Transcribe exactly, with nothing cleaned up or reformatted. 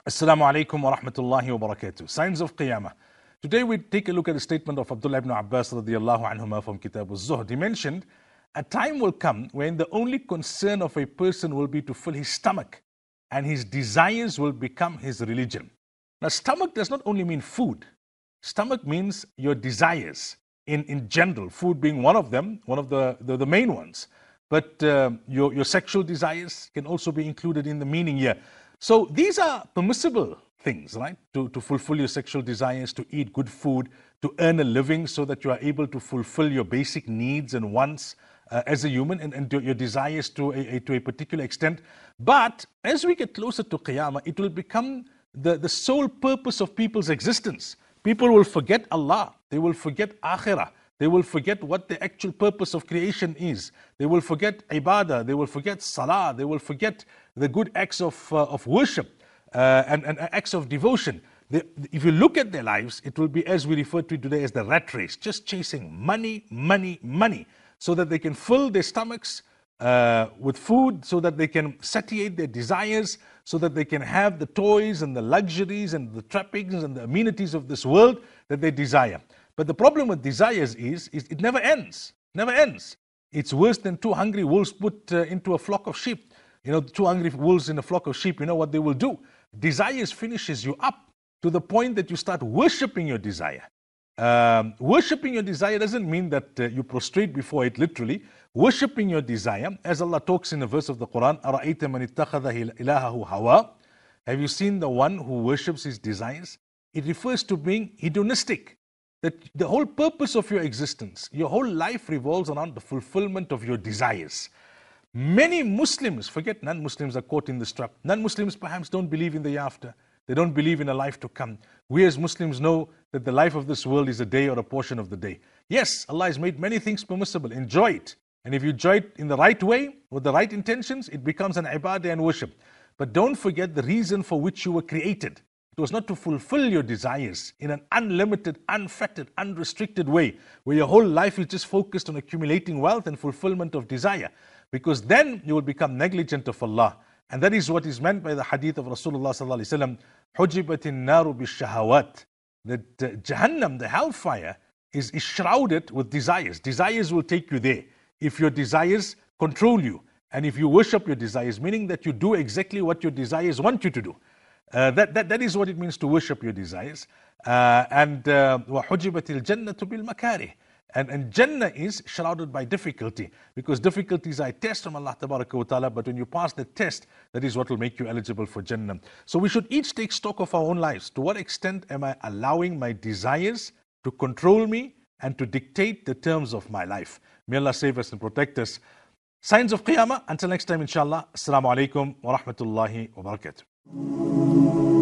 Assalamu alaikum wa rahmatullahi wa barakatuh. Signs of Qiyamah. Today we take a look at the statement of Abdullah ibn Abbas radiallahu anhuma from Kitab al-Zuhd. He mentioned, a time will come when the only concern of a person will be to fill his stomach, and his desires will become his religion. Now, stomach does not only mean food. Stomach means your desires in, in general, food being one of them, one of the, the, the main ones. But uh, your, your sexual desires can also be included in the meaning here. So these are permissible things, right? To, to fulfill your sexual desires, to eat good food, to earn a living so that you are able to fulfill your basic needs and wants uh, as a human, and, and your desires to a, a, to a particular extent. But as we get closer to Qiyamah, it will become the, the sole purpose of people's existence. People will forget Allah. They will forget Akhirah. They will forget what the actual purpose of creation is. They will forget ibadah. They will forget salah. They will forget the good acts of, uh, of worship uh, and, and acts of devotion. They, if you look at their lives, it will be, as we refer to it today, as the rat race, just chasing money, money, money, so that they can fill their stomachs uh, with food, so that they can satiate their desires, so that they can have the toys and the luxuries and the trappings and the amenities of this world that they desire. But the problem with desires is, is it never ends, never ends. It's worse than two hungry wolves put uh, into a flock of sheep. You know, two hungry wolves in a flock of sheep, you know what they will do? Desires finishes you up to the point that you start worshipping your desire. Um, worshipping your desire doesn't mean that uh, you prostrate before it literally. Worshipping your desire, as Allah talks in a verse of the Quran, أَرَأَيْتَ مَنِ اتَّخَذَ إِلَهَهُ هَوَىٰ. Have you seen the one who worships his desires? It refers to being hedonistic. That the whole purpose of your existence, your whole life revolves around the fulfillment of your desires. Many Muslims, forget non-Muslims are caught in this trap. Non-Muslims perhaps don't believe in the after. They don't believe in a life to come. We as Muslims know that the life of this world is a day or a portion of the day. Yes, Allah has made many things permissible. Enjoy it. And if you enjoy it in the right way, with the right intentions, it becomes an ibadah and worship. But don't forget the reason for which you were created. It was not to fulfill your desires in an unlimited, unfettered, unrestricted way, where your whole life is just focused on accumulating wealth and fulfillment of desire. Because then you will become negligent of Allah. And that is what is meant by the hadith of Rasulullah sallallahu alaihi wasallam, حُجِبَتِ النَّارُ بِالشَّهَوَاتِ. That uh, Jahannam, the hellfire, is, is shrouded with desires. Desires will take you there. If your desires control you, and if you worship your desires, meaning that you do exactly what your desires want you to do. Uh, that, that, that is what it means to worship your desires. Uh, and وَحُجِبَتِ الْجَنَّةُ بِالْمَكَارِهِ. And, and Jannah is shrouded by difficulty, because difficulties are a test from Allah Ta'ala, but when you pass the test, that is what will make you eligible for Jannah. So we should each take stock of our own lives. To what extent am I allowing my desires to control me and to dictate the terms of my life? May Allah save us and protect us. Signs of Qiyamah. Until next time, inshallah. Assalamu alaikum wa rahmatullahi wa barakatuh.